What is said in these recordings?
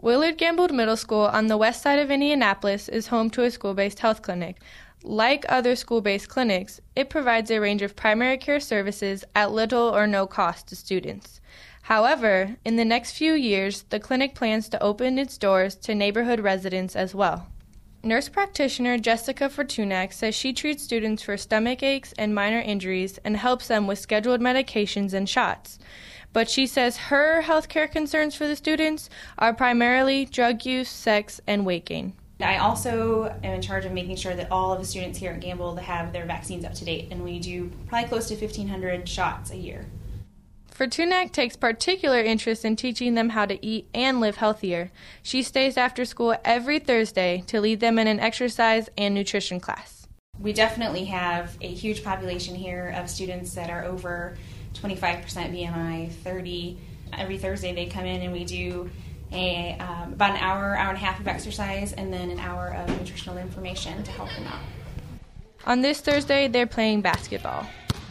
Willard Gambold Middle School on the west side of Indianapolis is home to a school-based health clinic. Like other school-based clinics, it provides a range of primary care services at little or no cost to students. However, in the next few years, the clinic plans to open its doors to neighborhood residents as well. Nurse practitioner Jessica Fortunak says she treats students for stomach aches and minor injuries and helps them with scheduled medications and shots. But she says her healthcare concerns for the students are primarily drug use, sex, and weight gain. I also am in charge of making sure that all of the students here at Gambold have their vaccines up to date, and we do probably close to 1,500 shots a year. Fortunak takes particular interest in teaching them how to eat and live healthier. She stays after school every Thursday to lead them in an exercise and nutrition class. We definitely have a huge population here of students that are over 25% BMI, 30. Every Thursday they come in and we do about an hour and a half of exercise and then an hour of nutritional information to help them out. On this Thursday, they're playing basketball.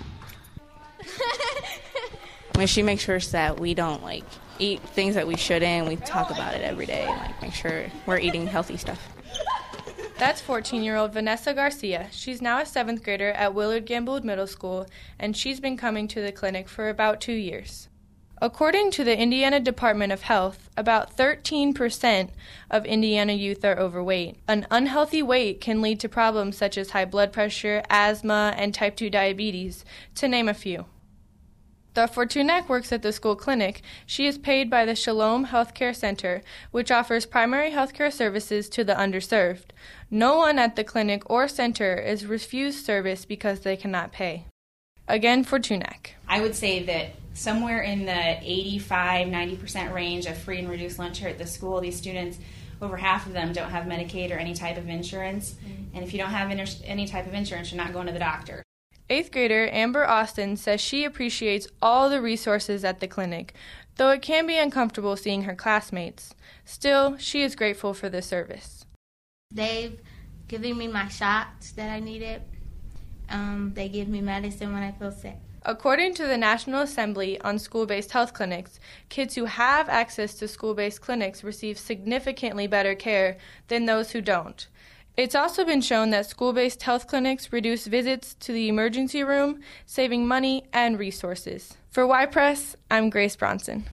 When she makes sure that we don't eat things that we shouldn't, we talk about it every day and make sure we're eating healthy stuff. That's 14-year-old Vanessa Garcia. She's now a 7th grader at Willard Gambold Middle School, and she's been coming to the clinic for about 2 years. According to the Indiana Department of Health, about 13% of Indiana youth are overweight. An unhealthy weight can lead to problems such as high blood pressure, asthma, and type 2 diabetes, to name a few. Though Fortunak works at the school clinic, she is paid by the Shalom Healthcare Center, which offers primary healthcare services to the underserved. No one at the clinic or center is refused service because they cannot pay. Again, Fortunak. I would say that somewhere in the 85-90% range of free and reduced lunch here at the school, these students, over half of them don't have Medicaid or any type of insurance. And if you don't have any type of insurance, you're not going to the doctor. 8th grader Amber Austin says she appreciates all the resources at the clinic, though it can be uncomfortable seeing her classmates. Still, she is grateful for the service. They've given me my shots that I needed. They give me medicine when I feel sick. According to the National Assembly on School-Based Health Clinics, kids who have access to school-based clinics receive significantly better care than those who don't. It's also been shown that school-based health clinics reduce visits to the emergency room, saving money and resources. For Y Press, I'm Grace Bronson.